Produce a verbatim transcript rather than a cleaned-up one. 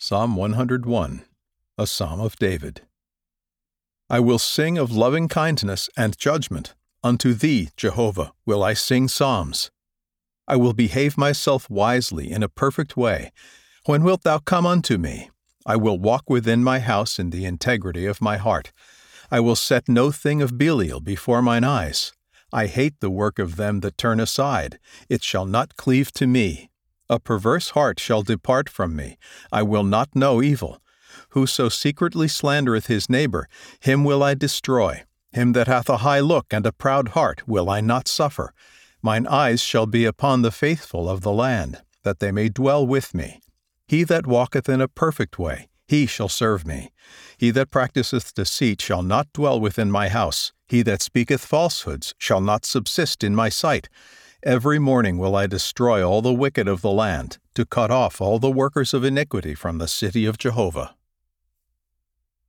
Psalm one hundred one, a psalm of David. I will sing of loving kindness and judgment. Unto thee, Jehovah, will I sing psalms. I will behave myself wisely in a perfect way. When wilt thou come unto me? I will walk within my house in the integrity of my heart. I will set no thing of Belial before mine eyes. I hate the work of them that turn aside. It shall not cleave to me. A perverse heart shall depart from me. I will not know evil. Whoso secretly slandereth his neighbor, him will I destroy. Him that hath a high look and a proud heart will I not suffer. Mine eyes shall be upon the faithful of the land, that they may dwell with me. He that walketh in a perfect way, he shall serve me. He that practiseth deceit shall not dwell within my house. He that speaketh falsehoods shall not subsist in my sight. Every morning will I destroy all the wicked of the land, to cut off all the workers of iniquity from the city of Jehovah.